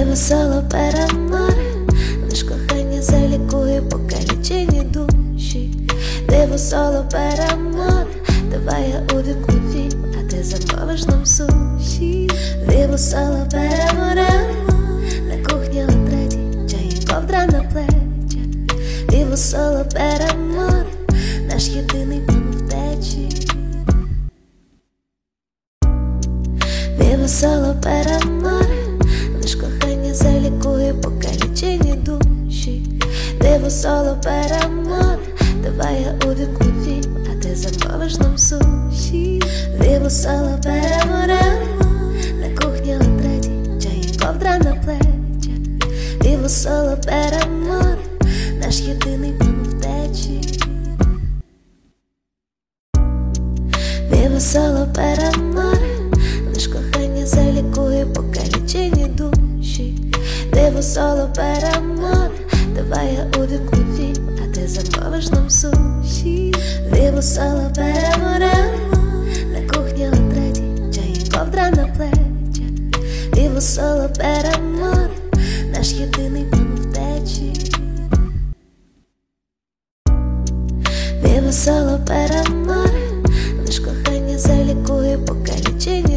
диво соло перемоги, лиш кохання залікує покалічені душі. Диво соло перемоги, давай я увімкну фільм, а ти замовиш нам суші. Диво соло перемоги, на кухні о третій, чай і ковдра на плечах. Диво соло перемоги, наш єдиний план втечі. Диво соло перемоги, лиш кохання залікує покалічені душі. Диво соло перемоги, давай я увімкну фільм, а ти замовиш нам суші. Диво соло перемоги, на кухні о третій, чай і ковдра на плечах. Диво соло перемоги, наш єдиний план втечі. Диво соло перемоги, лиш кохання залікує покалічені душі. Диво соло перемоги, давай я увімкну фільм, а ти замовиш нам суші. Диво соло перемоги, на кухні о третій, чай і ковдра на плечах. Диво соло перемоги, наш єдиний план втечі. Диво соло перемоги, лиш кохання залікує покалічені